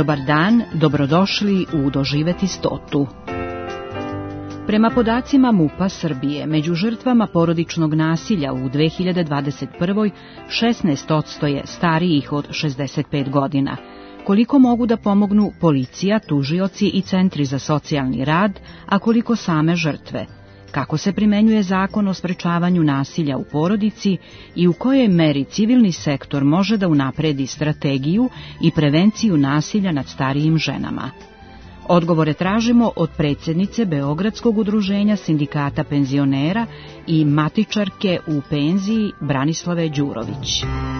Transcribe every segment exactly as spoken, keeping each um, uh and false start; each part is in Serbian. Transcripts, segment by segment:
dobar dan, dobrodošli u Doživeti stotu. Prema podacima MUP-a Srbije, među žrtvama porodičnog nasilja u dve hiljade dvadeset prvoj šesnaest posto je starijih od šezdeset pet godina. Koliko mogu da pomognu policija, tužioci i centri za socijalni rad, a koliko same žrtve? Kako se primenjuje zakon o sprečavanju nasilja u porodici i u kojoj meri civilni sektor može da unapredi strategiju i prevenciju nasilja nad starijim ženama? Odgovore tražimo od predsjednice Beogradskog udruženja sindikata penzionera i matičarke u penziji Branislave Đurović.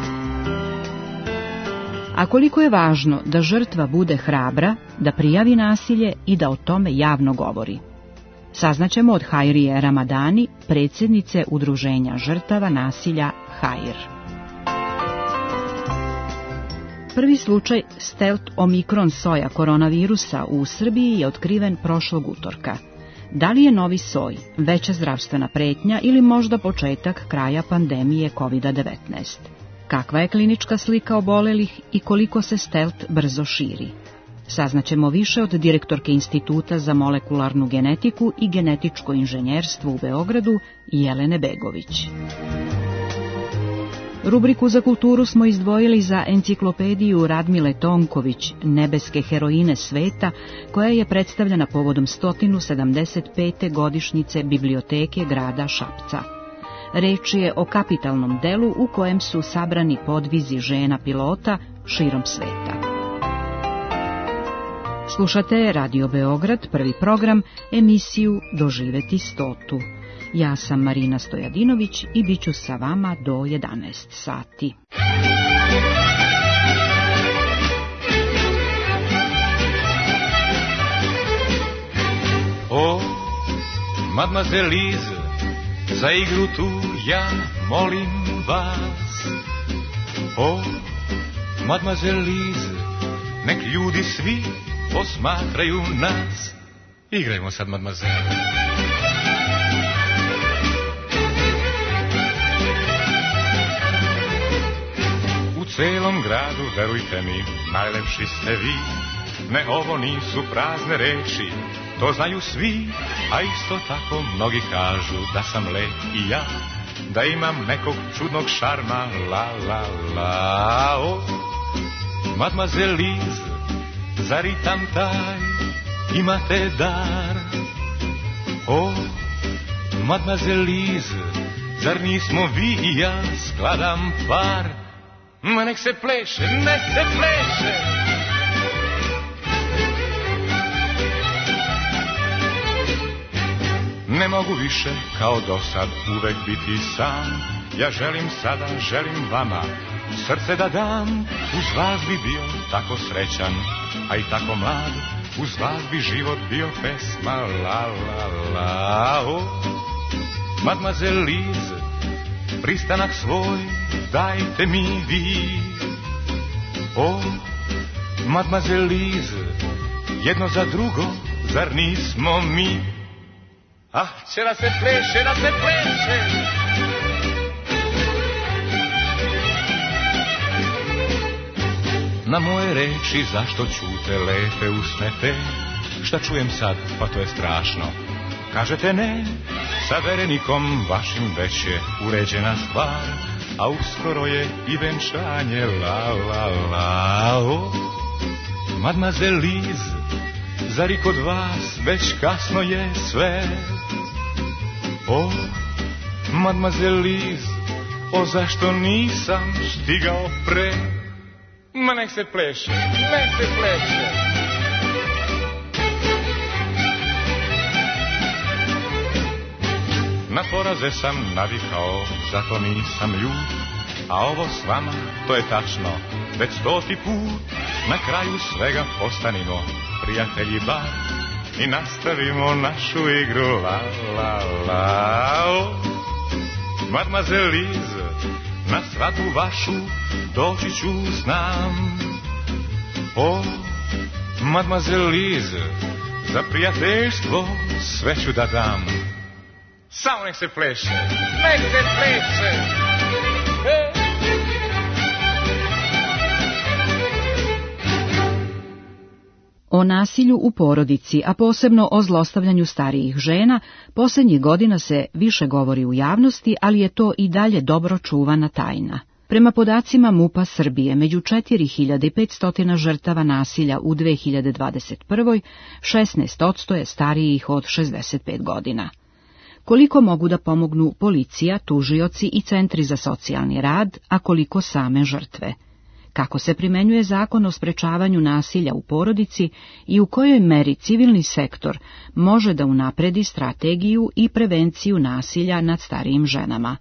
A koliko je važno da žrtva bude hrabra, da prijavi nasilje i da o tome javno govori? Saznaćemo od Hajrije Ramadani, predsjednice Udruženja žrtava nasilja Hajr. Prvi slučaj stealth omikron soja koronavirusa u Srbiji je otkriven prošlog utorka. Da li je novi soj veća zdravstvena pretnja ili možda početak kraja pandemije kovid devetnaest? Kakva je klinička slika obolelih i koliko se stealth brzo širi? Saznaćemo više od direktorke Instituta za molekularnu genetiku i genetičko inženjerstvo u Beogradu Jelene Begović. Rubriku za kulturu smo izdvojili za enciklopediju Radmile Tonković, Nebeske heroine sveta, koja je predstavljena povodom sto sedamdeset pete godišnjice Biblioteke grada Šapca. Reč je o kapitalnom delu u kojem su sabrani podvizi žena pilota širom sveta. Slušate Radio Beograd, prvi program, emisiju Doživeti stotu. Ja sam Marina Stojadinović i bit ću sa vama do jedanaest sati. O, mademoiselle Lise, za igru tu ja molim vas. O, mademoiselle Lise, nek ljudi svi posmatraju nas. Igrajmo sad, mademoiselle. U celom gradu, verujte mi, najlepši ste vi. Ne, ovo nisu prazne reči, to znaju svi, a isto tako mnogi kažu da sam lep i ja, da imam nekog čudnog šarma, la la la. O, mademoiselle Lise, za ritam taj imate dar. O, mademoiselle Lise, zar nismo vi i ja skladan par? Ma nek se pleše, nek se pleše. Ne mogu više kao do sad uvek biti sam. Ja želim sada, želim vama srce da dam. Uz vas bi bio tako srećan, a i tako mlad. Uz vas bi život bio pesma, la la la. O, mademoiselle Lise, pristanak svoj dajte mi vi. O, mademoiselle Lise, jedno za drugo, zar nismo mi? Ah, će da se pleše, da se pleše. Na moje reči zašto ćute lepe usnete? Šta čujem sad, pa to je strašno. Kažete ne, sa verenikom vašim već je uređena stvar, a uskoro je i venčanje, la la la. O, mademoiselle Lise, zar i kod vas već kasno je sve? O, mademoiselle Lise, o zašto nisam stigao pre? Ma nek se pleše, nek se pleše. Na poraze sam navikao, zato nisam ljut, a ovo s vama, to je tačno, već stoti put. Na kraju svega postanimo prijatelji bar i nastavimo našu igru, la la la. O, mademoiselle Lise, na svadbu vašu doći ću znam. O, mademoiselle Lise, za prijateljstvo sve ću da dam. Samo nek se pleše, nek se pleše. O nasilju u porodici, a posebno o zlostavljanju starijih žena, posljednjih godina se više govori u javnosti, ali je to i dalje dobro čuvana tajna. Prema podacima MUP-a Srbije, među četiri hiljade petsto žrtava nasilja u dve hiljade dvadeset prvoj. šesnaest posto je starijih od šezdeset pet godina. Koliko mogu da pomognu policija, tužioci i centri za socijalni rad, a koliko same žrtve? Kako se primenjuje zakon o sprečavanju nasilja u porodici i u kojoj meri civilni sektor može da unapredi strategiju i prevenciju nasilja nad starijim ženama?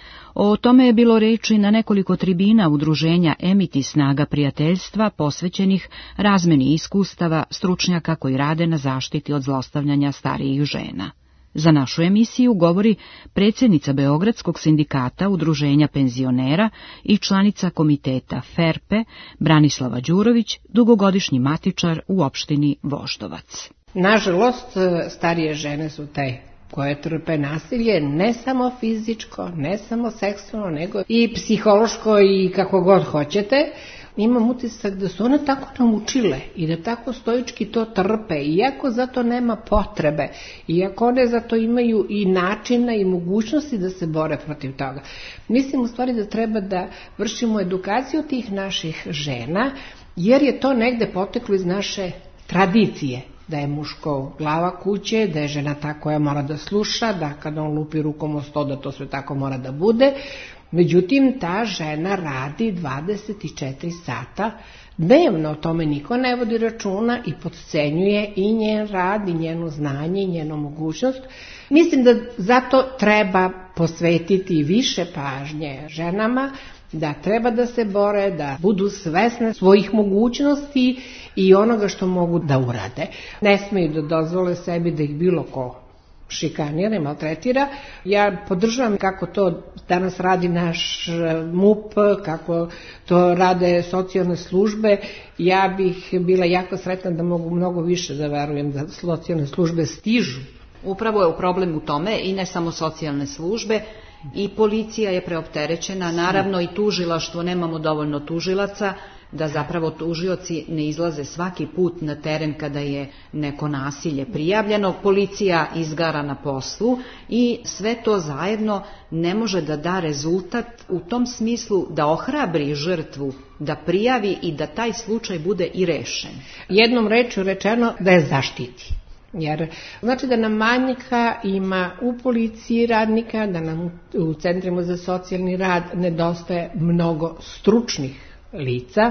O tome je bilo reči na nekoliko tribina udruženja Emiti snaga prijateljstva posvećenih razmeni iskustava stručnjaka koji rade na zaštiti od zlostavljanja starijih žena. Za našu emisiju govori predsjednica Beogradskog sindikata udruženja penzionera i članica komiteta FERPE Branislava Đurović, dugogodišnji matičar u opštini Voždovac. Nažalost, starije žene su taj koje trpe nasilje, ne samo fizičko, ne samo seksualno, nego i psihološko i kako god hoćete. Imam utisak da su one tako naučile i da tako stoički to trpe, iako za to nema potrebe, iako one za to imaju i načina i mogućnosti da se bore protiv toga. Mislim u stvari da treba da vršimo edukaciju tih naših žena, jer je to negde poteklo iz naše tradicije. Da je muško glava kuće, da je žena ta koja mora da sluša, da kada on lupi rukom o sto, da to sve tako mora da bude. Međutim, ta žena radi dvadeset četiri sata dnevno, o tome niko ne vodi računa i potcenjuje i njen rad, i njeno znanje, i njenu mogućnost. Mislim da zato treba posvetiti više pažnje ženama, da treba da se bore, da budu svesne svojih mogućnosti i onoga što mogu da urade. Ne smeju da dozvole sebi da ih bilo ko šikanira i maltretira. Ja podržavam kako to danas radi naš MUP, kako to rade socijalne službe. Ja bih bila jako sretna da mogu mnogo više da verujem da socijalne službe stižu. Upravo je problem u tome i ne samo socijalne službe, i policija je preopterećena, naravno i tužilaštvo, nemamo dovoljno tužilaca, da zapravo tužioci ne izlaze svaki put na teren kada je neko nasilje prijavljeno, policija izgara na poslu i sve to zajedno ne može da da rezultat u tom smislu da ohrabri žrtvu, da prijavi i da taj slučaj bude i rešen. Jednom rečju rečeno da je zaštiti. Jer znači da nam manjka ima u policiji radnika, da nam u centrima za socijalni rad nedostaje mnogo stručnih lica,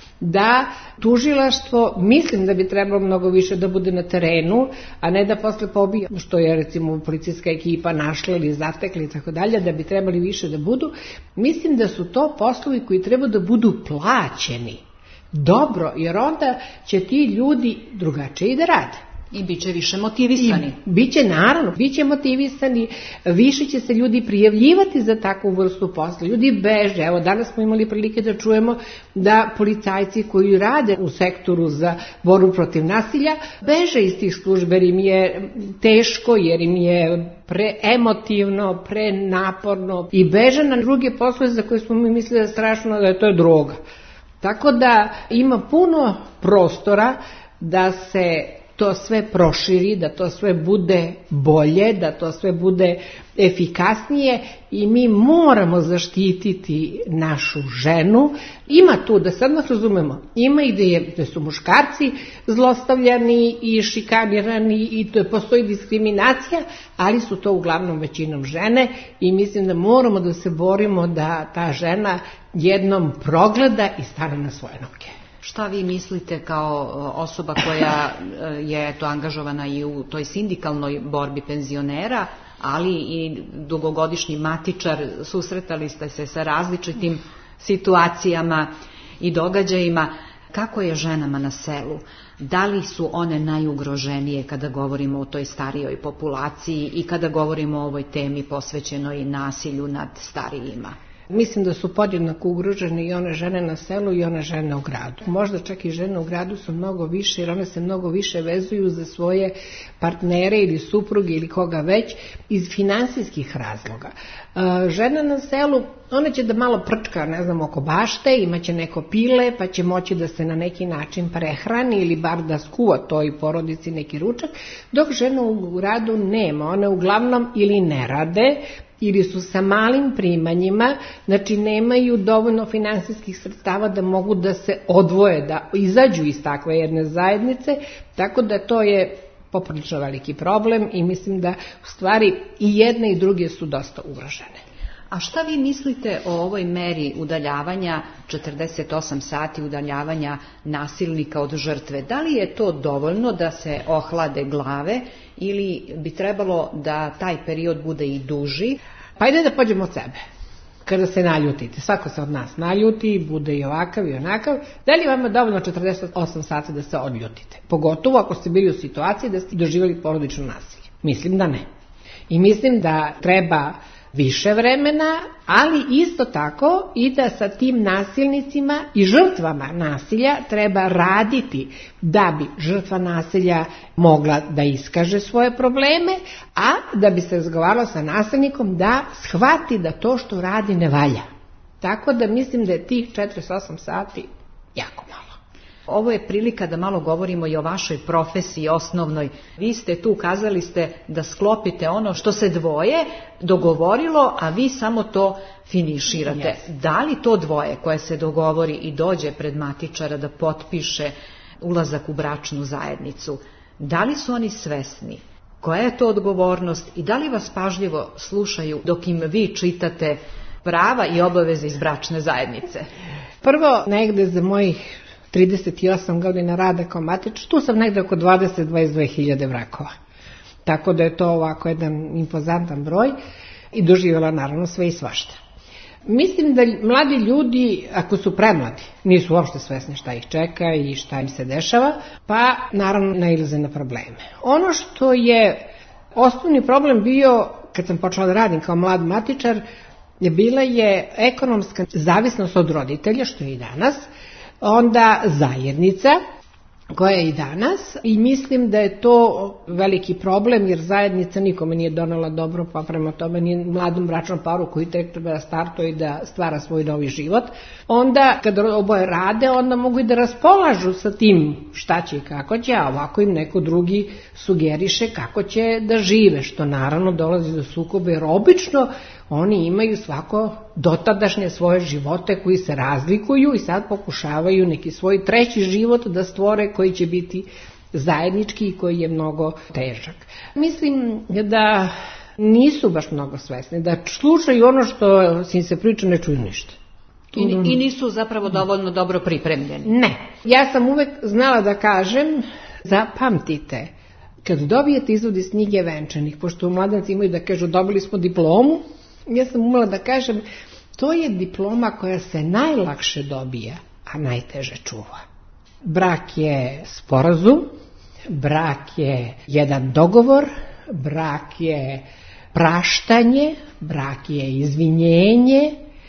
da tužilaštvo, mislim da bi trebalo mnogo više da bude na terenu, a ne da posle pobija, što je recimo policijska ekipa našla ili zatekli i tako dalje, da bi trebali više da budu. Mislim da su to poslovi koji treba da budu plaćeni dobro, jer onda će ti ljudi drugačije i da rade. I bit će više motivisani. I biće, naravno, bit će motivisani, više će se ljudi prijavljivati za takvu vrstu posla. Ljudi beže, evo danas smo imali prilike da čujemo da policajci koji rade u sektoru za borbu protiv nasilja beže iz tih službe jer im je teško, jer im je preemotivno, prenaporno i beže na druge poslove za koje smo mi mislili da je strašno, da je to droga. Tako da ima puno prostora da se to sve proširi, da to sve bude bolje, da to sve bude efikasnije i mi moramo zaštititi našu ženu. Ima tu, da sad nas razumemo, ima i gde, gde su muškarci zlostavljani i šikanirani i to postoji diskriminacija, ali su to uglavnom većinom žene i mislim da moramo da se borimo da ta žena jednom progleda i stane na svoje noge. Šta vi mislite kao osoba koja je to angažovana i u toj sindikalnoj borbi penzionera, ali i dugogodišnji matičar, susretali ste se sa različitim situacijama i događajima, kako je ženama na selu? Da li su one najugroženije kada govorimo o toj starijoj populaciji i kada govorimo o ovoj temi posvećenoj nasilju nad starijima? Mislim da su podjednako ugrožene i one žene na selu i one žene u gradu. Možda čak i žene u gradu su mnogo više, jer one se mnogo više vezuju za svoje partnere ili supruge ili koga već iz finansijskih razloga. Žena na selu, ona će da malo prčka, ne znam, oko bašte, imaće neko pile, pa će moći da se na neki način prehrani ili bar da skuva toj porodici neki ručak, dok žena u gradu nema. One uglavnom ili ne rade, ili su sa malim primanjima, znači nemaju dovoljno finansijskih sredstava da mogu da se odvoje, da izađu iz takve jedne zajednice, tako da to je poprilično veliki problem i mislim da u stvari i jedne i druge su dosta ugrožene. A šta vi mislite o ovoj meri udaljavanja, četrdeset osam sati udaljavanja nasilnika od žrtve? Da li je to dovoljno da se ohlade glave ili bi trebalo da taj period bude i duži? Pa ajde da pođemo od sebe. Kada se naljutite, svako se od nas naljuti, bude i ovakav i onakav, da li vam je dovoljno četrdeset osam sati da se odljutite? Pogotovo ako ste bili u situaciji da ste doživjeli porodično nasilje. Mislim da ne. I mislim da treba više vremena, ali isto tako i da sa tim nasilnicima i žrtvama nasilja treba raditi da bi žrtva nasilja mogla da iskaže svoje probleme, a da bi se razgovaralo sa nasilnikom da shvati da to što radi ne valja. Tako da mislim da je tih četrdeset osam sati jako malo. Ovo je prilika da malo govorimo i o vašoj profesiji osnovnoj. Vi ste tu, kazali ste da sklopite ono što se dvoje dogovorilo, a vi samo to finiširate. Yes. Da li to dvoje koje se dogovori i dođe pred matičara da potpiše ulazak u bračnu zajednicu, da li su oni svesni? Koja je to odgovornost i da li vas pažljivo slušaju dok im vi čitate prava i obaveze iz bračne zajednice? Prvo, negde za mojih trideset osam godina rada kao matičar, tu sam negde oko dvadeset do dvadeset dve hiljade brakova. Tako da je to ovako jedan impozantan broj i doživjela naravno sve i svašta. Mislim da mladi ljudi, ako su premladi, nisu uopšte svesni šta ih čeka i šta im se dešava, pa naravno nailaze na probleme. Ono što je osnovni problem bio, kad sam počela da radim kao mlad matičar, je bila je ekonomska zavisnost od roditelja, što je i danas, onda zajednica koja je i danas i mislim da je to veliki problem jer zajednica nikome nije donela dobro, pa prema tome ni mladom bračnom paru koji tek treba da startuje i da stvara svoj novi život. Onda kada oboje rade, onda mogu i da raspolažu sa tim šta će i kako će, a ovako im neko drugi sugeriše kako će da žive, što naravno dolazi do sukoba jer obično oni imaju svako dotadašnje svoje živote koji se razlikuju i sad pokušavaju neki svoj treći život da stvore koji će biti zajednički i koji je mnogo težak. Mislim da nisu baš mnogo svesni, da slušaju ono što im se priča, ne čuju ništa. I, I nisu zapravo dovoljno dobro pripremljeni. Ne. Ja sam uvek znala da kažem, zapamtite, kad dobijete izvod iz knjige venčanih, pošto mladenci imaju da kažu dobili smo diplomu, ja sam umela da kažem, to je diploma koja se najlakše dobija, a najteže čuva. Brak je sporazum, brak je jedan dogovor, brak je praštanje, brak je izvinjenje,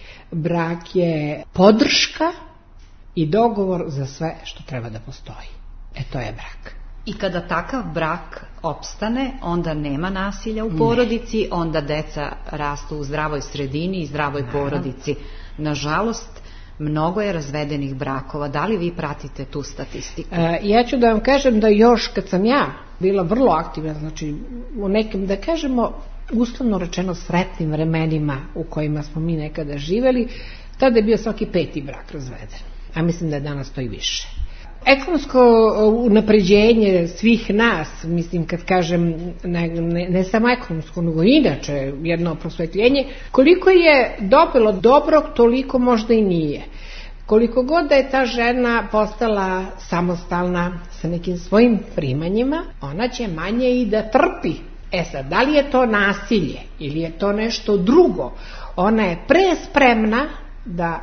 brak je podrška i dogovor za sve što treba da postoji. E to je brak. I kada takav brak opstane, onda nema nasilja u porodici, ne. Onda deca rastu u zdravoj sredini i zdravoj Aha. porodici. Nažalost, mnogo je razvedenih brakova. Da li vi pratite tu statistiku? E, ja ću da vam kažem da još kad sam ja bila vrlo aktivna, znači u nekim, da kažemo, uslovno rečeno sretnim vremenima u kojima smo mi nekada živeli, tada je bio svaki peti brak razveden. A mislim da je danas to i više. Ekonomsko unapređenje svih nas, mislim kad kažem ne, ne, ne samo ekonomsko, nego inače jedno prosvetljenje, koliko je dobilo dobrog, toliko možda i nije. Koliko god da je ta žena postala samostalna sa nekim svojim primanjima, ona će manje i da trpi. E sad, da li je to nasilje ili je to nešto drugo? Ona je pre spremna da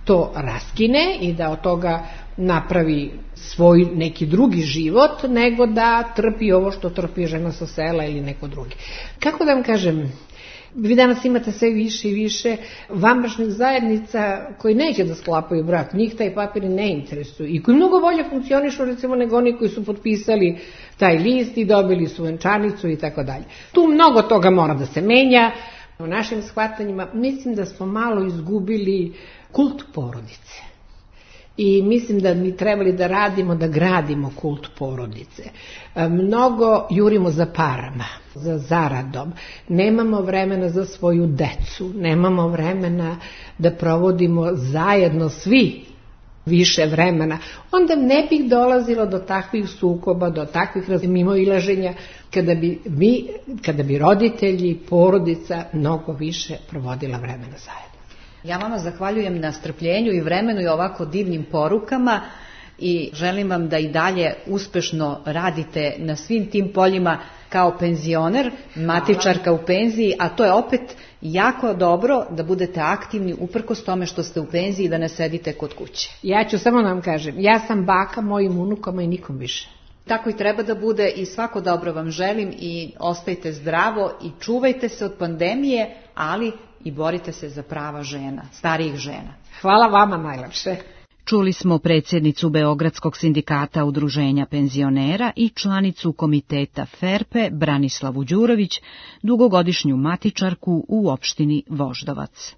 to raskine i da od toga napravi svoj neki drugi život, nego da trpi ovo što trpi žena sa sela ili neko drugi. Kako da vam kažem, vi danas imate sve više i više vanbračnih zajednica koji neće da sklapaju brak, njih taj papir ne interesuju i koji mnogo bolje funkcionišu recimo nego oni koji su potpisali taj list i dobili su venčanicu i tako dalje. Tu mnogo toga mora da se menja. U našim shvatanjima mislim da smo malo izgubili kult porodice. I mislim da mi trebali da radimo, da gradimo kult porodice. Mnogo jurimo za parama, za zaradom. Nemamo vremena za svoju decu. Nemamo vremena da provodimo zajedno svi više vremena. Onda ne bih dolazilo do takvih sukoba, do takvih mimoilaženja kada bi, mi, kada bi roditelji, porodica mnogo više provodila vremena zajedno. Ja vama zahvaljujem na strpljenju i vremenu i ovako divnim porukama i želim vam da i dalje uspešno radite na svim tim poljima kao penzioner, matičarka u penziji, a to je opet jako dobro da budete aktivni uprkos tome što ste u penziji i da ne sedite kod kuće. Ja ću samo da vam kažem, ja sam baka mojim unukama i nikom više. Tako i treba da bude i svako dobro vam želim i ostajte zdravo i čuvajte se od pandemije, ali i borite se za prava žena, starijih žena. Hvala vama najlepše. Čuli smo predsjednicu Beogradskog sindikata udruženja penzionera i članicu komiteta Ferpe Branislavu Đurović, dugogodišnju matičarku u opštini Voždovac.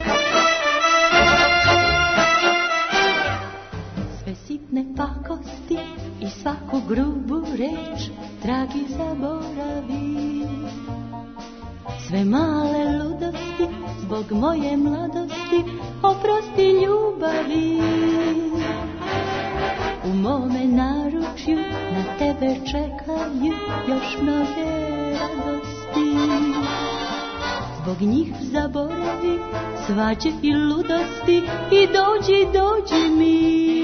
Sve sitne pakosti i svaku grubu reč, dragi, zaboravi. Sve male ludosti, zbog moje mladosti, oprosti ljubavi. U mome naručju na tebe čekaju još mnoge radosti. Zbog njih zaboravi svađe i ludosti i dođi, dođi mi.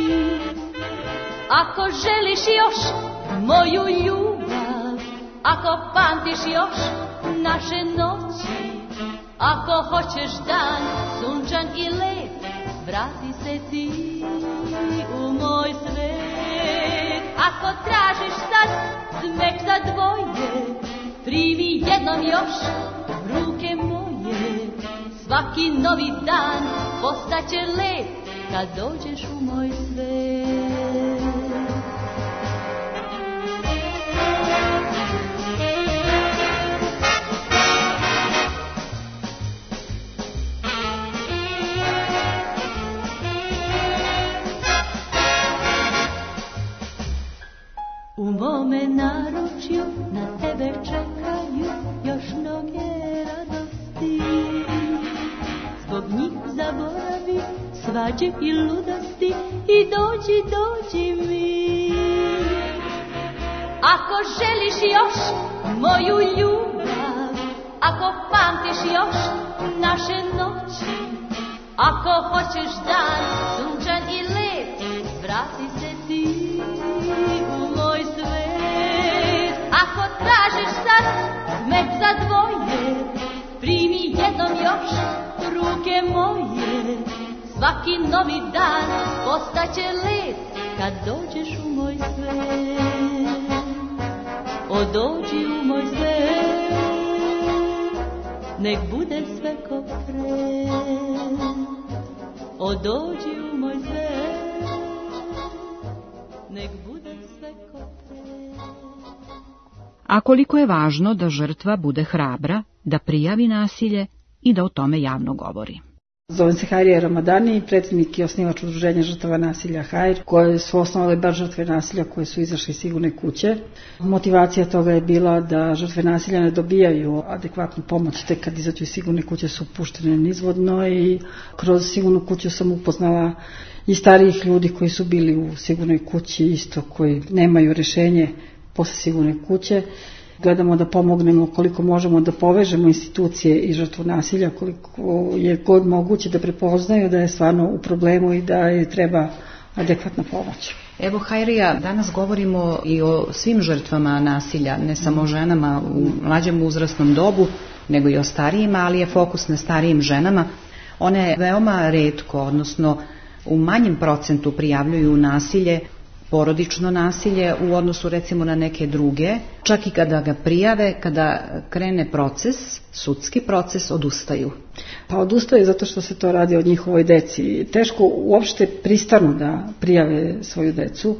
Ako želiš još moju ljubav, ako pamtiš još naše noći, ako hoćeš dan sunčan i lep, vrati se ti u moj svet. Ako tražiš sad smek za dvoje, primi jednom još ruke moje. Svaki novi dan postaće lep kad dođeš u moj svet. U mome naručju na tebe čekaju još mnoge radosti. Zbog njih zaboravi svađe i ludosti i dođi, dođi mi. Ako želiš još moju ljubav, ako pamtiš još naše noći, ako hoćeš dan sunčan i lep, vrati se ti u moj svet. Ako tražiš sad smek za dvoje, primi jednom još ruke moje. Svaki novi dan postaće lep kad dođeš u moj svet. O, dođi u moj svet, nek bude sve ko pre. O, dođi u moj svet, nek bude sve ko pre. A koliko je važno da žrtva bude hrabra, da prijavi nasilje i da o tome javno govori. Zovem se Hajrija Ramadani, predsjednik i osnivač udruženja žrtava nasilja Hajr, koje su osnovale baš žrtve nasilja koje su izašle iz sigurne kuće. Motivacija toga je bila da žrtve nasilja ne dobijaju adekvatnu pomoć, tek kad izađu iz sigurne kuće su puštene nizvodno i kroz sigurnu kuću sam upoznala i starijih ljudi koji su bili u sigurnoj kući, isto koji nemaju rješenje posle sigurne kuće. Gledamo da pomognemo koliko možemo da povežemo institucije i žrtvu nasilja, koliko je god moguće da prepoznaju da je stvarno u problemu i da je treba adekvatna pomoć. Evo Hajrija, danas govorimo i o svim žrtvama nasilja, ne samo ženama u mlađem uzrasnom dobu, nego i o starijima, ali je fokus na starijim ženama. One veoma retko, odnosno u manjem procentu prijavljuju nasilje, porodično nasilje u odnosu recimo na neke druge. Čak i kada ga prijave, kada krene proces, sudski proces, odustaju. Pa odustaju zato što se to radi o njihovoj deci. Teško uopšte pristanu da prijave svoju decu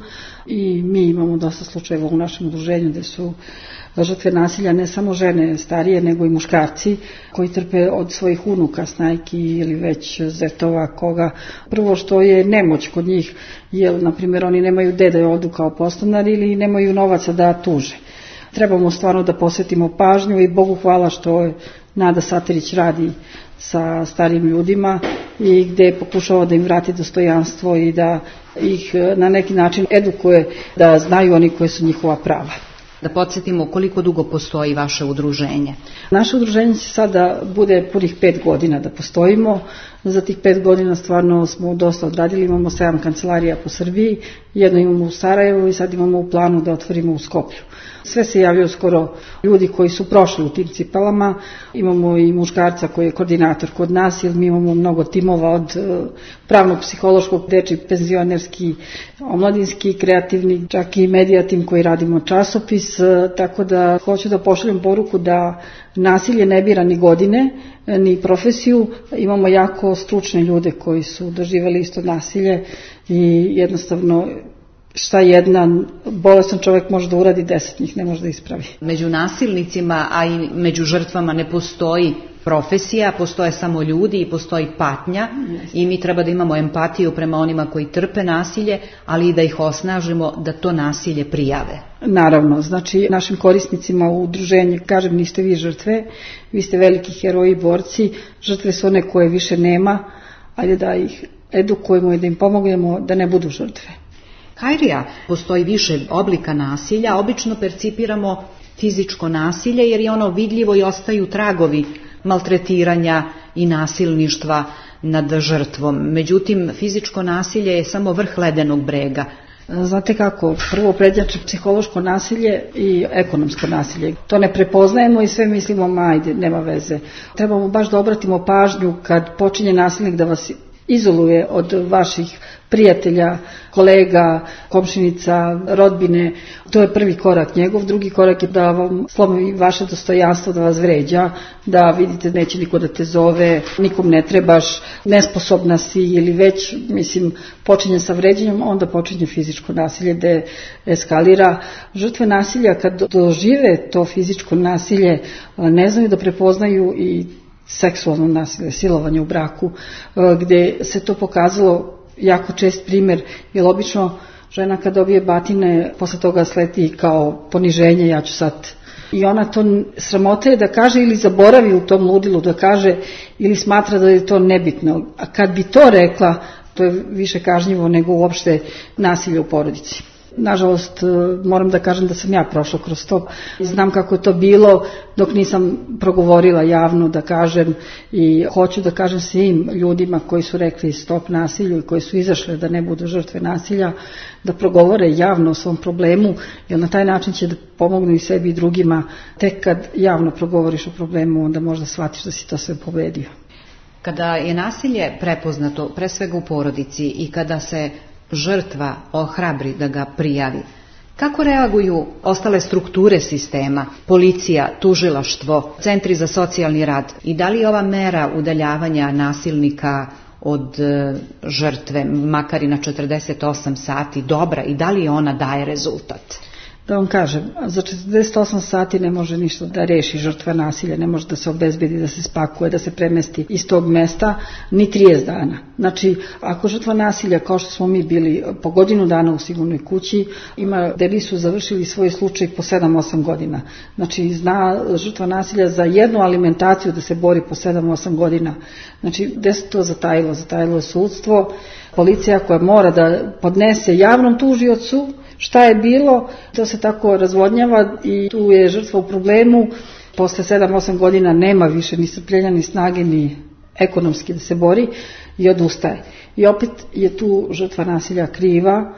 i mi imamo dosta slučajeva u našem udruženju gde su žrtve nasilja ne samo žene starije nego i muškarci koji trpe od svojih unuka, snajki ili već zetova koga. Prvo što je nemoć kod njih, jer na primjer oni nemaju gde da odu kao podstanari ili nemaju novaca da tuže. Trebamo stvarno da posvetimo pažnju i Bogu hvala što Nada Saterić radi sa starim ljudima i gde pokušava da im vrati dostojanstvo i da ih na neki način edukuje da znaju oni koje su njihova prava. Da podsjetimo koliko dugo postoji vaše udruženje. Naše udruženje će sada bude punih pet godina da postojimo. Za tih pet godina stvarno smo dosta odradili, imamo sedam kancelarija po Srbiji, jedno imamo u Sarajevu i sad imamo u planu da otvorimo u Skoplju. Sve se javljaju skoro ljudi koji su prošli u tim cipelama, imamo i muškarca koji je koordinator kod nas, jer mi imamo mnogo timova od pravnog, psihološkog, dečji, penzionerski, omladinski, kreativni, čak i medija tim koji radimo časopis, tako da hoću da pošaljem poruku da nasilje ne bira ni godine, ni profesiju, imamo jako stručne ljude koji su doživjeli isto nasilje i jednostavno šta jedan bolestan čovjek može da uradi, deset njih ne može da ispravi. Među nasilnicima, a i među žrtvama ne postoji profesija, postoje samo ljudi i postoji patnja i mi treba da imamo empatiju prema onima koji trpe nasilje, ali i da ih osnažimo da to nasilje prijave. Naravno, znači našim korisnicima u udruženju kažem niste vi žrtve, vi ste veliki heroji i borci, žrtve su one koje više nema, ajde da ih edukujemo i da im pomognemo da ne budu žrtve. Hajrija, postoji više oblika nasilja, obično percipiramo fizičko nasilje jer je ono vidljivo i ostaju tragovi maltretiranja i nasilništva nad žrtvom. Međutim, fizičko nasilje je samo vrh ledenog brega. Znate kako, prvo prednjači psihološko nasilje i ekonomsko nasilje. To ne prepoznajemo i sve mislimo, ajde, nema veze. Trebamo baš da obratimo pažnju kad počinje nasilnik da vas izoluje od vaših prijatelja, kolega, komšinica, rodbine. To je prvi korak njegov. Drugi korak je da vam slomi vaše dostojanstvo, da vas vređa, da vidite neće niko da te zove, nikom ne trebaš, nesposobna si ili već, mislim, počinje sa vređanjem, onda počinje fizičko nasilje gde eskalira. Žrtve nasilja kad dožive to fizičko nasilje ne znaju da prepoznaju i seksualno nasilje, silovanje u braku, gde se to pokazalo jako čest primjer, jer obično žena kad dobije batine, posle toga sleti kao poniženje, ja ću sad. I ona to sramota je da kaže ili zaboravi u tom ludilu da kaže ili smatra da je to nebitno. A kad bi to rekla, to je više kažnjivo nego uopšte nasilje u porodici. Nažalost, moram da kažem da sam ja prošla kroz to. Znam kako je to bilo dok nisam progovorila javno da kažem i hoću da kažem svim ljudima koji su rekli stop nasilju i koji su izašle da ne budu žrtve nasilja, da progovore javno o svom problemu, jer na taj način će da pomognu i sebi i drugima. Tek kad javno progovoriš o problemu, onda možda shvatiš da si to sve pobedio. Kada je nasilje prepoznato, pre svega u porodici, i kada se žrtva ohrabri da ga prijavi, kako reaguju ostale strukture sistema, policija, tužilaštvo, centri za socijalni rad, i da li je ova mera udaljavanja nasilnika od žrtve, makar i na četrdeset osam sati, dobra i da li ona daje rezultat? Da vam kažem, za četrdeset osam sati ne može ništa da reši žrtva nasilja, ne može da se obezbedi, da se spakuje, da se premesti iz tog mesta, ni trideset dana. Znači, ako žrtva nasilja, kao što smo mi bili po godinu dana u sigurnoj kući, ima gde su završili svoj slučaj po sedam osam godina. Znači, zna žrtva nasilja za jednu alimentaciju da se bori po sedam osam godina. Znači, gde se to zatajilo? Zatajilo je sudstvo, policija koja mora da podnese javnom tužiocu šta je bilo, to se tako razvodnjava i tu je žrtva u problemu. Posle sedam osam godina nema više ni strpljenja, ni snage, ni ekonomski da se bori i odustaje. I opet je tu žrtva nasilja kriva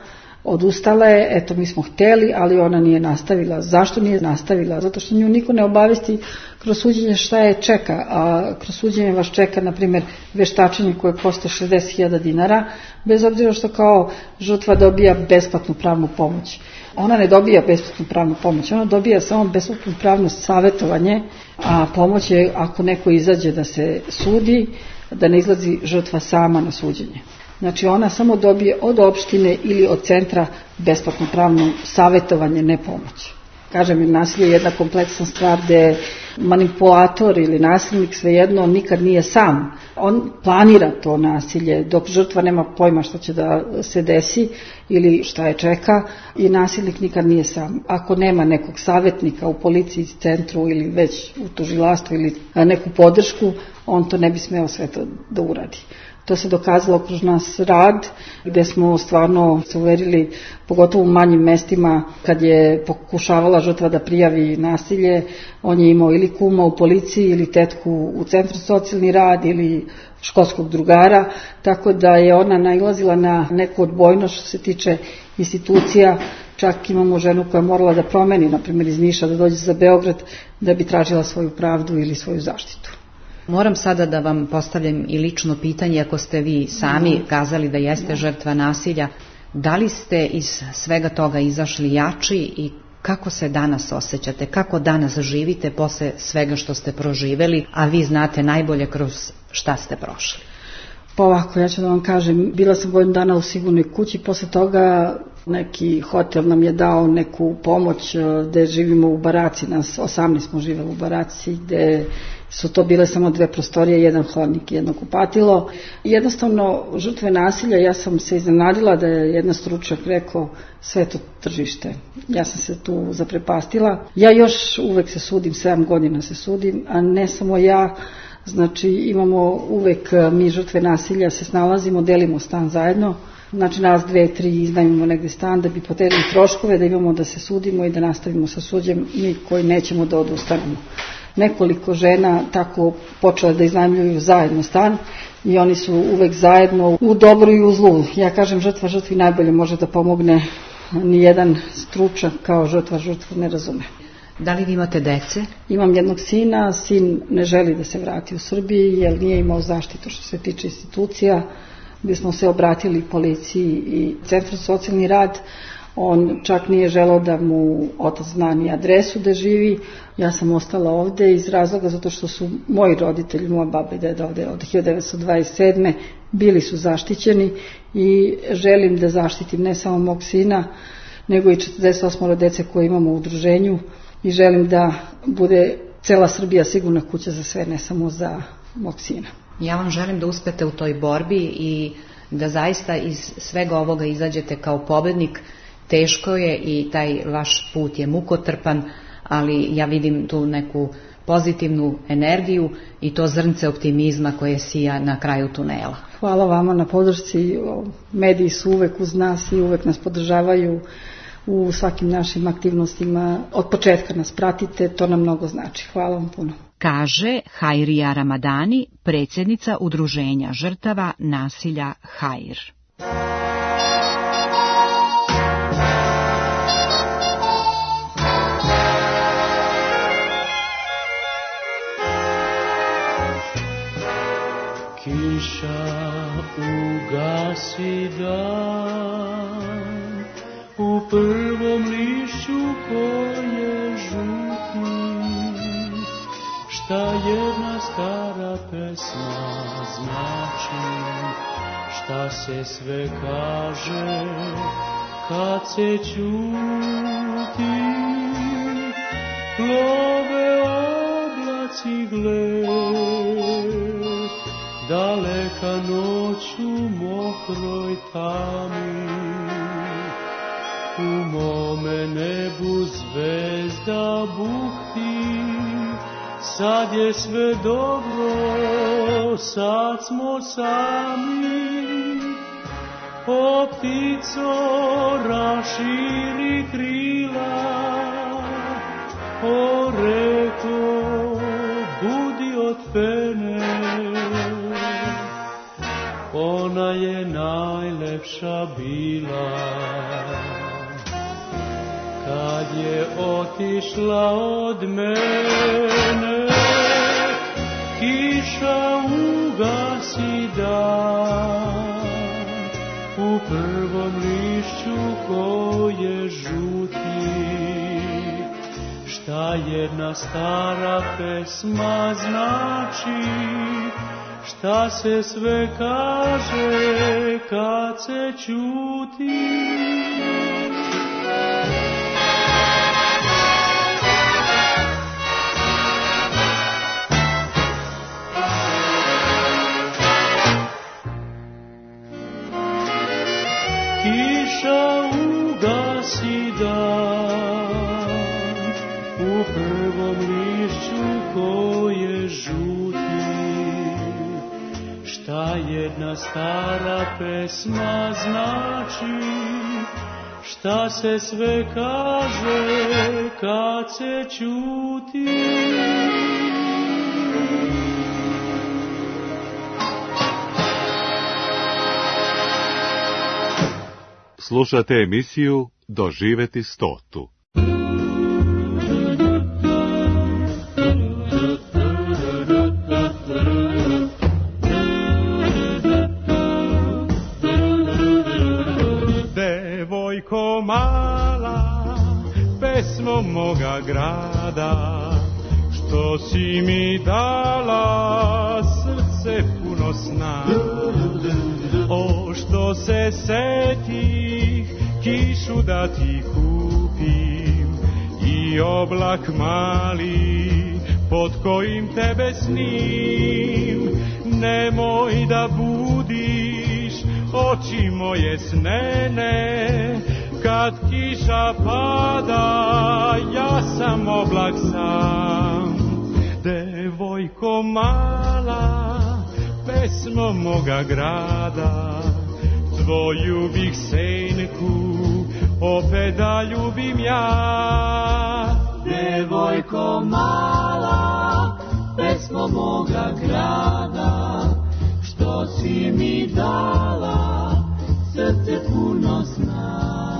odustala je, eto mi smo hteli, ali ona nije nastavila. Zašto nije nastavila? Zato što nju niko ne obavesti kroz suđenje šta je čeka, a kroz suđenje vas čeka, na primjer, veštačenje koje košta šezdeset hiljada dinara, bez obzira što kao žrtva dobija besplatnu pravnu pomoć. Ona ne dobija besplatnu pravnu pomoć, ona dobija samo besplatno pravno savjetovanje, a pomoć je ako neko izađe da se sudi, da ne izlazi žrtva sama na suđenje. Znači ona samo dobije od opštine ili od centra besplatno pravno savjetovanje, ne pomoć. Kažem, nasilje je jedna kompleksna stvar gde manipulator ili nasilnik svejedno nikad nije sam. On planira to nasilje dok žrtva nema pojma šta će da se desi ili šta je čeka i nasilnik nikad nije sam. Ako nema nekog savjetnika u policiji, centru ili već u tužilaštvu ili neku podršku, on to ne bi smeo sve to da uradi. To se dokazalo kroz nas rad gde smo stvarno se uverili, pogotovo u manjim mestima, kad je pokušavala žrtva da prijavi nasilje, on je imao ili kuma u policiji ili tetku u centru socijalni rad ili školskog drugara, tako da je ona nailazila na neku odbojnost što se tiče institucija. Čak imamo ženu koja je morala da promeni, na primjer iz Niša, da dođe za Beograd da bi tražila svoju pravdu ili svoju zaštitu. Moram sada da vam postavljam i lično pitanje, ako ste vi sami kazali da jeste žrtva nasilja, da li ste iz svega toga izašli jači i kako se danas osjećate, kako danas živite posle svega što ste proživeli, a vi znate najbolje kroz šta ste prošli? Pa ovako, ja ću da vam kažem, bila sam godinu dana u sigurnoj kući, posle toga neki hotel nam je dao neku pomoć gde živimo u baraci, nas osamnaest smo živeli u baraci gde su to bile samo dve prostorije, jedan hodnik i jedno kupatilo. Jednostavno, žrtve nasilja, ja sam se iznenadila da je jedan stručnjak rekao sve to tržište. Ja sam se tu zaprepastila. Ja još uvek se sudim, sedam godina se sudim, a ne samo ja. Znači imamo uvek, mi žrtve nasilja se snalazimo, delimo stan zajedno. Znači nas dve, tri iznajmimo negde stan da bi poterili troškove, da imamo da se sudimo i da nastavimo sa suđem, mi koji nećemo da odustanemo. Nekoliko žena tako počela da iznajmljuju zajedno stan i oni su uvek zajedno u dobru i u zlu. Ja kažem, žrtva žrtvi najbolje može da pomogne, nijedan stručnjak kao žrtva žrtvu ne razume. Da li vi imate dece? Imam jednog sina, sin ne želi da se vrati u Srbiji jer nije imao zaštitu što se tiče institucija, gdje smo se obratili policiji i centru socijalni rad. On čak nije želeo da mu otac zna ni adresu da živi. Ja sam ostala ovde iz razloga zato što su moji roditelji, moja baba i deda ovde od hiljadu devetsto dvadeset sedme bili su zaštićeni i želim da zaštitim ne samo mog sina, nego i četrdeset osam dece koje imamo u udruženju i želim da bude cela Srbija sigurna kuća za sve, ne samo za mog sina. Ja vam želim da uspete u toj borbi i da zaista iz svega ovoga izađete kao pobednik. Teško je i taj vaš put je mukotrpan, ali ja vidim tu neku pozitivnu energiju i to zrnce optimizma koje sija na kraju tunela. Hvala vama na podršci. Mediji su uvek uz nas i uvek nas podržavaju u svakim našim aktivnostima. Od početka nas pratite, to nam mnogo znači. Hvala vam puno. Kaže Hajrija Ramadani, predsjednica Udruženja žrtava nasilja Hajr. Kiša ugasi dan, u prvom lišću koje žuti, šta jedna stara pesma znači, šta se sve kaže kad se čuti, plove oblaci gled, daleka noć u mokroj tami, u mome nebu zvezda bukti, sad je sve dobro, sad smo sami. O ptico, raširi krila, o reko, budi od pene. Ona je najlepša bila. kad je otišla od mene, kiša ugasi dan, u prvom lišću koje žuti. Šta jedna stara pesma znači, šta se sve kaže kad se čuti. Kiša ugasi dan, u prvom lišću koje žuti. Šta jedna stara pesma znači, šta se sve kaže kad se čuti. Slušate emisiju Doživeti stotu. Devojko mala, pesmo moga grada, što si mi dala srce puno sna. O, što se setih kišu da ti kupim i oblak mali pod kojim tebe snim. Nemoj da budiš oči moje snene, kad kiša pada ja sam oblak sam. Devojko mala, pesmo moga grada, tvoju bih senku opet da ljubim ja. Devojko mala, pesmo moga grada, što si mi dala srce puno sna.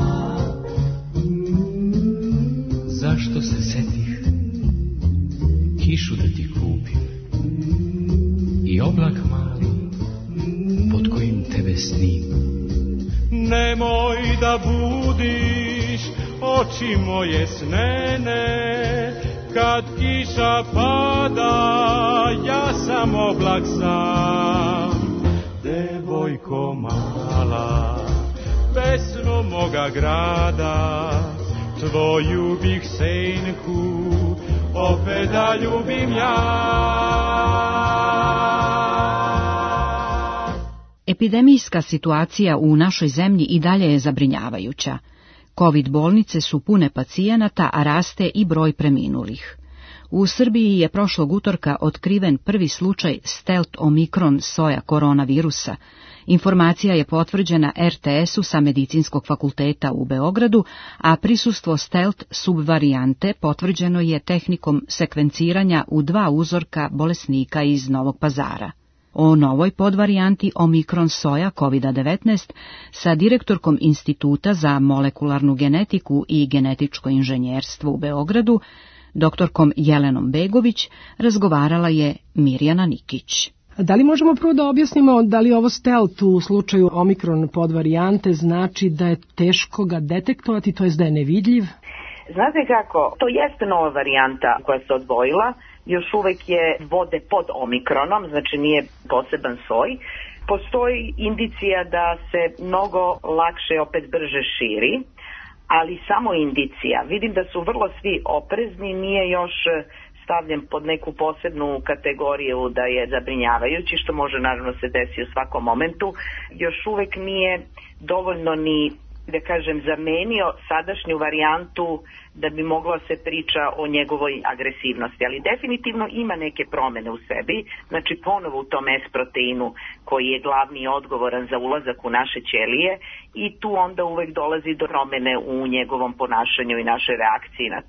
Zašto se setih kišu da ti kupim i oblak mali pod kojim tebe snim. Nemoj da budiš oči moje snene, kad kiša pada ja sam oblak sam. Devojko mala, pesmo moga grada, tvoju bih senku opet da ljubim ja. Epidemijska situacija u našoj zemlji i dalje je zabrinjavajuća. Kovid bolnice su pune pacijenata, a raste i broj preminulih. U Srbiji je prošlog utorka otkriven prvi slučaj stealth omikron soja koronavirusa. Informacija je potvrđena er te esu sa Medicinskog fakulteta u Beogradu, a prisustvo stealth subvarijante potvrđeno je tehnikom sekvenciranja u dva uzorka bolesnika iz Novog Pazara. O novoj podvarijanti omikron soja kovid devetnaest sa direktorkom Instituta za molekularnu genetiku i genetičko inženjerstvo u Beogradu, doktorkom Jelenom Begović, razgovarala je Mirjana Nikić. Da li možemo prvo da objasnimo da li ovo stealth u slučaju omikron podvarijante znači da je teško ga detektovati, to jest da je nevidljiv? Znate kako, to jeste nova varijanta koja se odvojila, još uvek je vode pod omikronom, znači nije poseban soj. Postoji indicija da se mnogo lakše, opet brže širi, ali samo indicija. Vidim da su vrlo svi oprezni, nije još stavljen pod neku posebnu kategoriju da je zabrinjavajući, što može naravno se desiti u svakom momentu. Još uvek nije dovoljno ni, da kažem, zamenio sadašnju varijantu da bi mogla se priča o njegovoj agresivnosti, ali definitivno ima neke promene u sebi, znači ponovo u tom S proteinu koji je glavni i odgovoran za ulazak u naše ćelije i tu onda uvek dolazi do promene u njegovom ponašanju i našoj reakciji na to.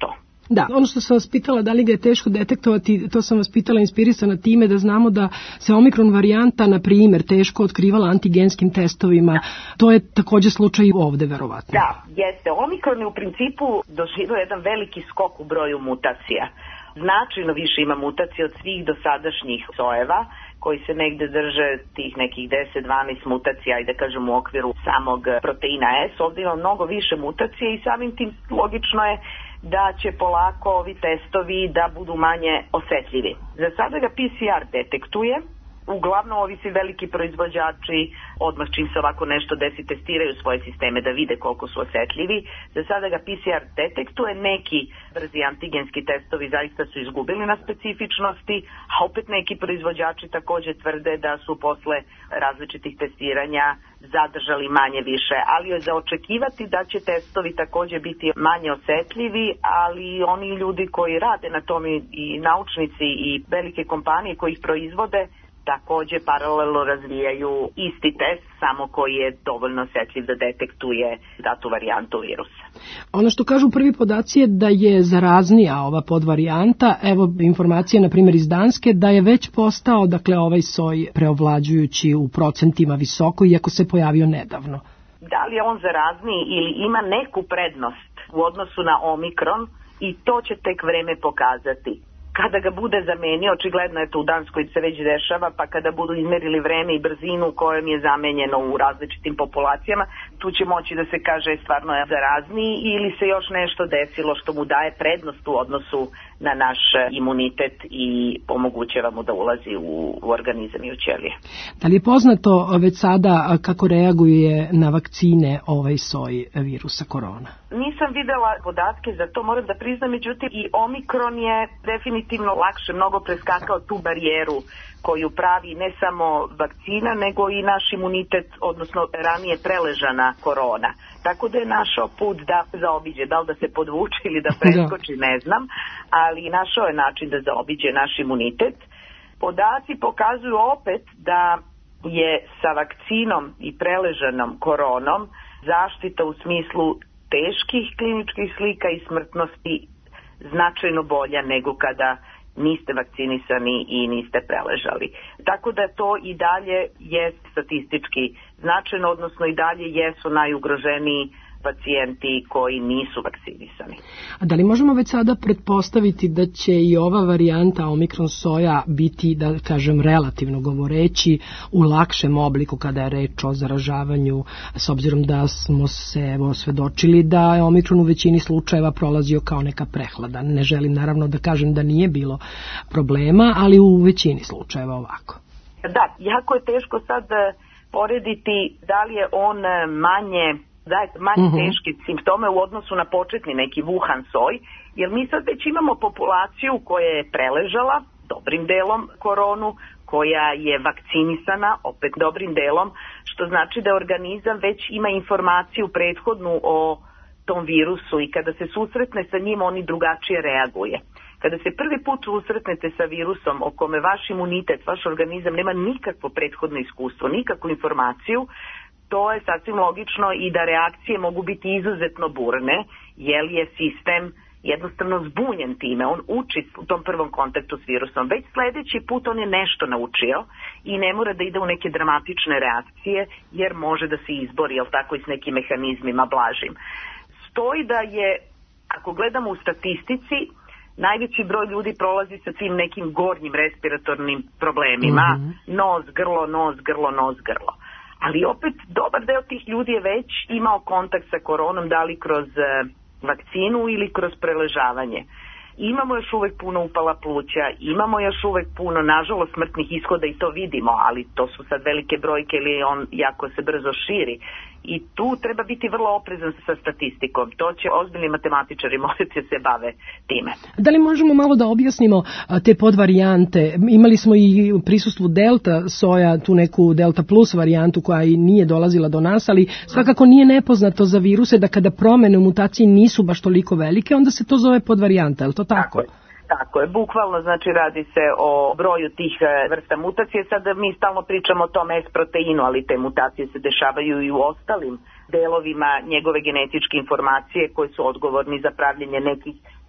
Da, ono što sam vas pitala da li ga je teško detektovati, to sam vas pitala inspirisana time da znamo da se omikron varijanta, na primjer, teško otkrivala antigenskim testovima. To je također slučaj ovde, verovatno. Da, jeste. Omikron je u principu doživio jedan veliki skok u broju mutacija. Značajno više ima mutacija od svih dosadašnjih sojeva, koji se negde drže tih nekih deset do dvanaest mutacija, i da kažem u okviru samog proteina S. Ovde ima mnogo više mutacija i samim tim logično je da će polako ovi testovi da budu manje osetljivi. Za sada ga P C R detektuje. Uglavnom ovi svi veliki proizvođači odmah čim se ovako nešto desi testiraju svoje sisteme da vide koliko su osetljivi. Za sada ga P C R detektuje, neki brzi antigenski testovi zaista su izgubili na specifičnosti, a opet neki proizvođači takođe tvrde da su posle različitih testiranja zadržali manje više, ali je za očekivati da će testovi takođe biti manje osetljivi, ali oni ljudi koji rade na tom i naučnici i velike kompanije koji ih proizvode takođe paralelno razvijaju isti test, samo koji je dovoljno osetljiv da detektuje datu varijantu virusa. Ono što kažu prvi podaci je da je zaraznija ova podvarijanta. Evo informacije, na primjer, iz Danske, da je već postao, dakle, ovaj soj preovlađujući u procentima visoko, iako se pojavio nedavno. Da li je on zarazniji ili ima neku prednost u odnosu na omikron, i to će tek vreme pokazati. Kada ga bude zamenio, očigledno je to u Danskoj se već dešava, pa kada budu izmerili vreme i brzinu kojom je zamenjeno u različitim populacijama, tu će moći da se kaže stvarno je zarazniji ili se još nešto desilo što mu daje prednost u odnosu na naš imunitet i omogućava mu da ulazi u, u organizam i u ćelije. Da li je poznato već sada kako reaguje na vakcine ovaj soj virusa korona? Nisam videla podatke za to, moram da priznam, međutim i omikron je definitivno lakše mnogo preskakao tu barijeru koju pravi ne samo vakcina, nego i naš imunitet, odnosno ranije preležana korona. Tako da je našao put da zaobiđe, da li da se podvuče ili da preskoči, ne znam, ali našao je način da zaobiđe naš imunitet. Podaci pokazuju opet da je sa vakcinom i preležanom koronom zaštita u smislu teških kliničkih slika i smrtnosti značajno bolja nego kada niste vakcinisani i niste preležali. Tako da to i dalje je statistički značajno, odnosno i dalje jesu najugroženiji pacijenti koji nisu vakcinisani. A da li možemo već sada pretpostaviti da će i ova varijanta omikron soja biti, da kažem, relativno govoreći, u lakšem obliku kada je reč o zaražavanju, s obzirom da smo se evo svedočili da je omikron u većini slučajeva prolazio kao neka prehlada. Ne želim naravno da kažem da nije bilo problema, ali u većini slučajeva ovako. Da, jako je teško sad porediti da li je on manje daje manje uh-huh. teške simptome u odnosu na početni neki Wuhan soj, jer mi sad već imamo populaciju koja je preležala dobrim delom koronu, koja je vakcinisana opet dobrim delom, što znači da organizam već ima informaciju prethodnu o tom virusu i kada se susretne sa njim oni drugačije reaguje. Kada se prvi put susretnete sa virusom o kome vaš imunitet, vaš organizam nema nikakvo prethodno iskustvo, nikakvu informaciju, to je sasvim logično i da reakcije mogu biti izuzetno burne, jer je sistem jednostavno zbunjen time. On uči u tom prvom kontaktu s virusom. Već sledeći put on je nešto naučio i ne mora da ide u neke dramatične reakcije, jer može da se izbori, jel tako, i s nekim mehanizmima blažim. Stoji da je, ako gledamo u statistici, najveći broj ljudi prolazi sa tim nekim gornjim respiratornim problemima, mm-hmm. nos, grlo, nos, grlo, nos, grlo. Ali opet dobar deo tih ljudi je već imao kontakt sa koronom, da li kroz vakcinu ili kroz preležavanje. Imamo još uvek puno upala pluća, imamo još uvek puno, nažalost, smrtnih ishoda i to vidimo, ali to su sad velike brojke ili on jako se brzo širi. I tu treba biti vrlo oprezan sa statistikom. To će ozbiljni matematičari morati se bave time. Da li možemo malo da objasnimo te podvarijante? Imali smo i prisustvu delta soja, tu neku delta plus varijantu koja i nije dolazila do nas, ali svakako nije nepoznato za viruse da kada promene u mutaciji nisu baš toliko velike, onda se to zove podvarijanta, je li to tako? Tako je. Tako je, bukvalno, znači radi se o broju tih vrsta mutacije. Sada mi stalno pričamo o tom S proteinu, ali te mutacije se dešavaju i u ostalim delovima njegove genetičke informacije koji su odgovorni za pravljenje nekih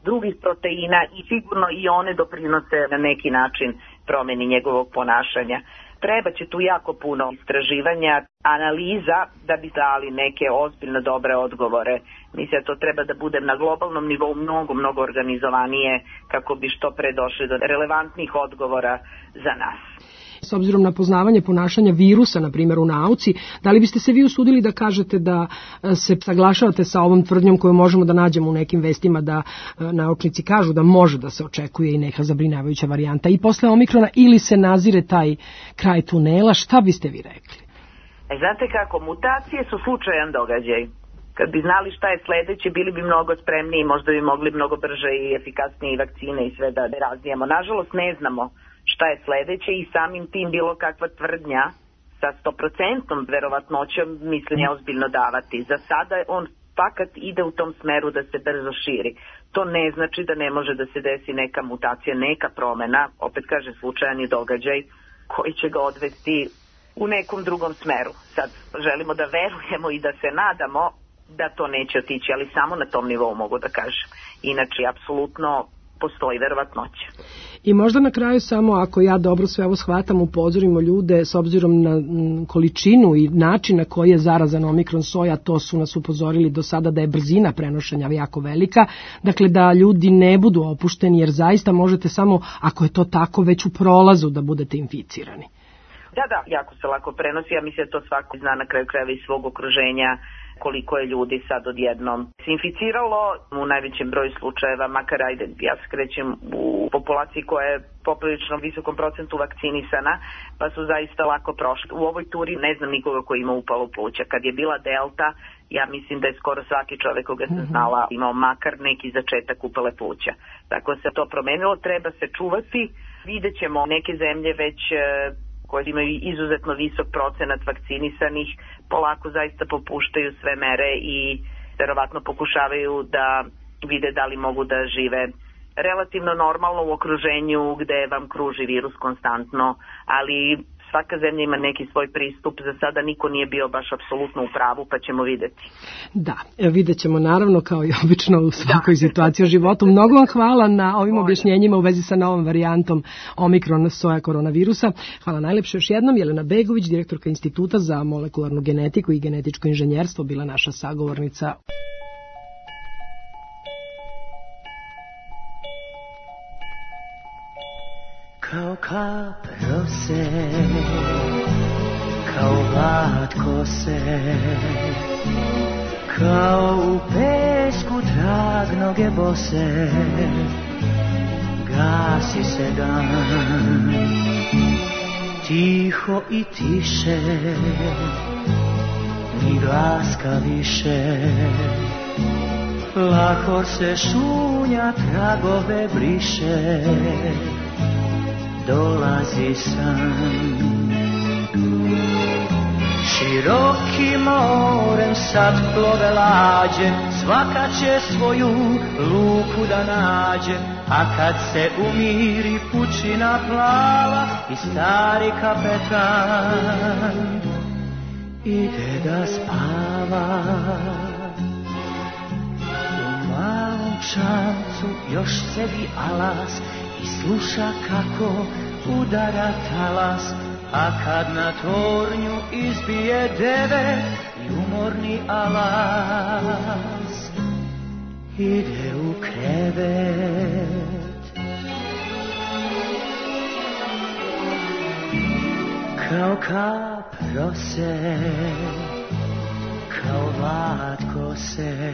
drugih proteina i sigurno i one doprinose na neki način promeni njegovog ponašanja. Treba će tu jako puno istraživanja, analiza da bi dali neke ozbiljno dobre odgovore. Mislim da to treba da bude na globalnom nivou mnogo, mnogo organizovanije kako bi što pre došli do relevantnih odgovora za nas. S obzirom na poznavanje ponašanja virusa, na primjer u nauci, da li biste se vi usudili da kažete da se saglašavate sa ovom tvrdnjom koju možemo da nađemo u nekim vestima, da naučnici kažu da može da se očekuje i neka zabrinjavajuća varijanta i posle omikrona, ili se nazire taj kraj tunela? Šta biste vi rekli? E, znate kako, mutacije su slučajan događaj. Kad bi znali šta je sledeće, bili bi mnogo spremniji i možda bi mogli mnogo brže i efikasnije i vakcine i sve da razvijamo. Nažalost, ne znamo šta je sledeće i samim tim bilo kakva tvrdnja sa stoprocentnom verovatnoćom mislim je ozbiljno davati. Za sada on fakat ide u tom smeru da se brzo širi. To ne znači da ne može da se desi neka mutacija, neka promena, opet kaže slučajan je događaj koji će ga odvesti u nekom drugom smeru. Sad želimo da verujemo i da se nadamo da to neće otići, ali samo na tom nivou mogu da kažem. Inače, apsolutno postoji verovatnoća. I možda na kraju samo, ako ja dobro sve ovo shvatam, upozorimo ljude s obzirom na količinu i način na koji je zarazan omikron soja, to su nas upozorili do sada da je brzina prenošenja jako velika, dakle da ljudi ne budu opušteni jer zaista možete samo, ako je to tako, već u prolazu da budete inficirani. Da, da, jako se lako prenosi, ja mislim da to svako zna na kraju krajeva iz svog okruženja koliko je ljudi sad odjednom se inficiralo u najvećem broju slučajeva, makar ajde, ja se krećem u populaciji koja je poprilično visokom procentu vakcinisana, pa su zaista lako prošli. U ovoj turi ne znam nikoga koji ima upalo pluća. Kad je bila delta, ja mislim da je skoro svaki čovek koga sam znala imao makar neki začetak upale pluća. Tako se to promenilo, treba se čuvati. Vidjet ćemo neke zemlje već koje imaju izuzetno visok procenat vakcinisanih, polako zaista popuštaju sve mere i verovatno pokušavaju da vide da li mogu da žive relativno normalno u okruženju gde vam kruži virus konstantno, ali svaka zemlja ima neki svoj pristup, za sada niko nije bio baš apsolutno u pravu, pa ćemo videti. Da, vidjet ćemo naravno kao i obično u svakoj da. situaciji u životu. Mnogo vam hvala na ovim objašnjenjima u vezi sa novom varijantom omikron soja koronavirusa. Hvala najlepše još jednom. Jelena Begović, direktorka Instituta za molekularnu genetiku i genetičko inženjerstvo, bila naša sagovornica. Kao kap rose, kao vlad kose, kao u pesku trag noge bose, gasi se dan, tiho i tiše, ni glaska više, lahor se šunja tragove briše, dolazi san. Širokim morem sad plove lađe, svaka će svoju luku da nađe, a kad se umiri pučina plava i stari kapetan ide da spava. U malom čamcu još sedi alas i sluša kako udara talas, a kad na tornju izbije devet i umorni alas ide u krevet. Kao kap rose, kao vatko se,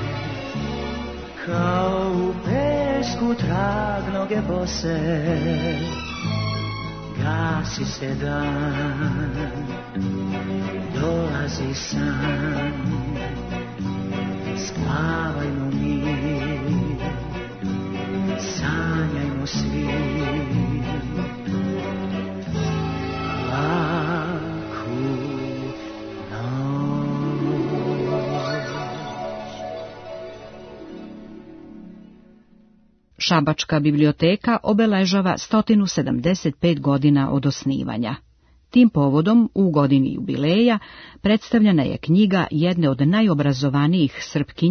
kao u pesku trag noge bose, gasi se dan, dolazi san, spavajmo mi, sanjajmo svi, laku Šabačka biblioteka obeležava sto sedamdeset pet godina od osnivanja. Tim povodom, u godini jubileja, predstavljena je knjiga jedne od najobrazovanijih Srpkinja,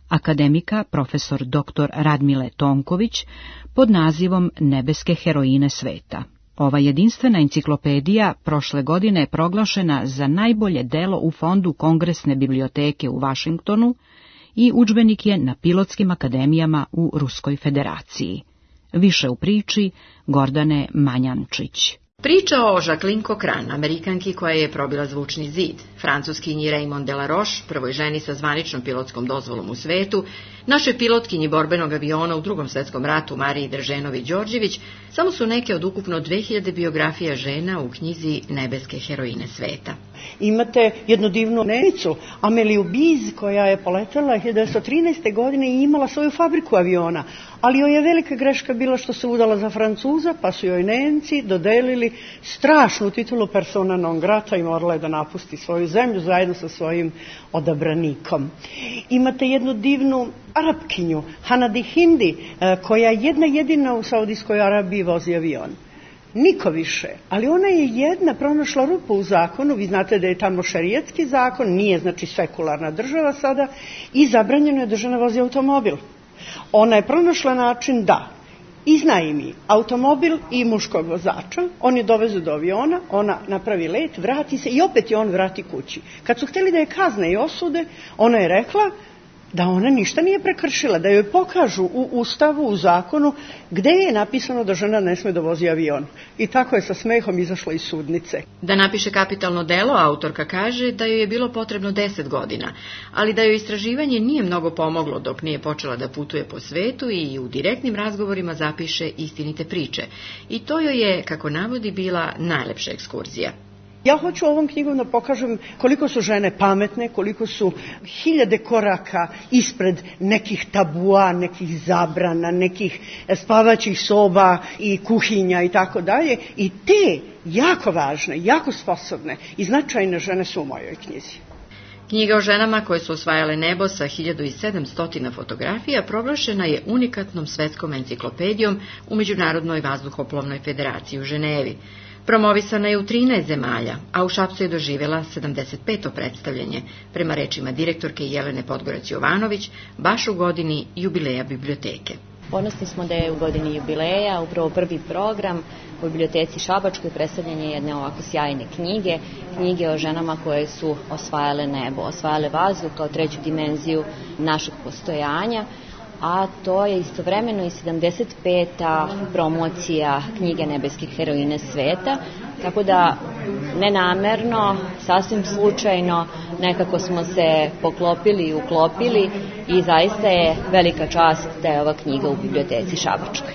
akademika profesor doktor Radmile Tonković pod nazivom Nebeske heroine sveta. Ova jedinstvena enciklopedija prošle godine je proglašena za najbolje delo u fondu Kongresne biblioteke u Vašingtonu i udžbenik je na pilotskim akademijama u Ruskoj federaciji. Više u priči Gordane Manjančić. Priča o Jacqueline Cochran, Amerikanki koja je probila zvučni zid, francuskinji Raymond Delaroche, prvoj ženi sa zvaničnom pilotskom dozvolom u svetu, našoj pilotkinji borbenog aviona u Drugom svetskom ratu Mariji Drženović-Đorđević, samo su neke od ukupno dve hiljade biografija žena u knjizi Nebeske heroine sveta. Imate jednu divnu Nemicu, Ameliju Biz, koja je poletela hiljadu devetsto trinaeste. godine i imala svoju fabriku aviona, ali joj je velika greška bila što se udala za Francuza, pa su joj Nemci dodelili strašnu titulu persona non grata i morala je da napusti svoju zemlju zajedno sa svojim odabranikom. Imate jednu divnu Arapkinju, Hanadi Hindi, koja jedna jedina u Saudijskoj Arabiji vozi avion. Niko više, ali ona je jedna pronašla rupu u zakonu, vi znate da je tamo šerijatski zakon, nije znači sekularna država sada, i zabranjeno je da žena vozi automobil. Ona je pronašla način da iznajmi automobil i muškog vozača, on je dovezu do aviona, ona napravi let, vrati se i opet je on vrati kući. Kad su htjeli da je kazne i osude, ona je rekla da ona ništa nije prekršila, da joj pokažu u ustavu, u zakonu, gde je napisano da žena ne sme da vozi avion. I tako je sa smehom izašla iz sudnice. Da napiše kapitalno delo, autorka kaže da joj je bilo potrebno deset godina, ali da joj istraživanje nije mnogo pomoglo dok nije počela da putuje po svetu i u direktnim razgovorima zapiše istinite priče. I to joj je, kako navodi, bila najlepša ekskurzija. Ja hoću ovom knjigom da pokažem koliko su žene pametne, koliko su hiljade koraka ispred nekih tabua, nekih zabrana, nekih spavaćih soba i kuhinja i tako dalje. I te jako važne, jako sposobne i značajne žene su u mojoj knjizi. Knjiga o ženama koje su osvajale nebo sa hiljadu sedamsto fotografija proglašena je unikatnom svetskom enciklopedijom u Međunarodnoj vazduhoplovnoj federaciji u Ženevi. Promovisana je u trinaest zemalja, a u Šapcu je doživjela sedamdeset peto predstavljanje, prema rečima direktorke Jelene Podgorac-Jovanović, baš u godini jubileja biblioteke. Ponosni smo da je u godini jubileja upravo prvi program u biblioteci Šabačkoj predstavljanje jedne ovako sjajne knjige, knjige o ženama koje su osvajale nebo, osvajale vazduh kao treću dimenziju našeg postojanja, a to je istovremeno i sedamdeset peta promocija knjige Nebeske heroine sveta, tako da nenamerno, sasvim slučajno, nekako smo se poklopili i uklopili i zaista je velika čast da je ova knjiga u biblioteci Šabačkoj.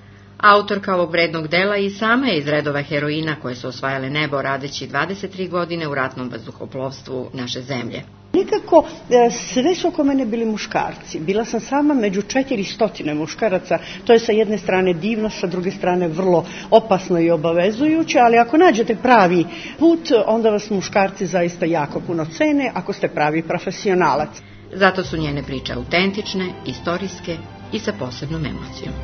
Autorka ovog vrednog dela i sama je iz redova heroina koje su osvajale nebo radeći dvadeset tri godine u ratnom vazduhoplovstvu naše zemlje. Nekako sve su oko mene bili muškarci. Bila sam sama među četiri stotine muškaraca. To je sa jedne strane divno, sa druge strane vrlo opasno i obavezujuće, ali ako nađete pravi put, onda vas muškarci zaista jako puno cene ako ste pravi profesionalac. Zato su njene priče autentične, istorijske i sa posebnom emocijom.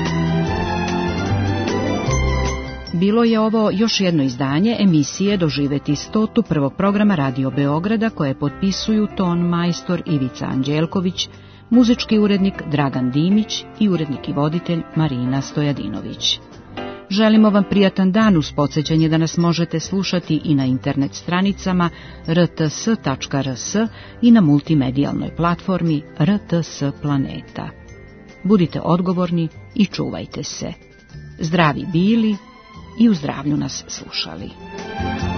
Bilo je ovo još jedno izdanje emisije Doživeti stotu prvog programa Radio Beograda koje potpisuju ton majstor Ivica Anđelković, muzički urednik Dragan Dimić i urednik i voditelj Marina Stojadinović. Želimo vam prijatan dan uz podsjećanje da nas možete slušati i na internet stranicama r t s tačka r s i na multimedijalnoj platformi R T S Planeta. Budite odgovorni i čuvajte se. Zdravi bili i u zdravlju nas slušali.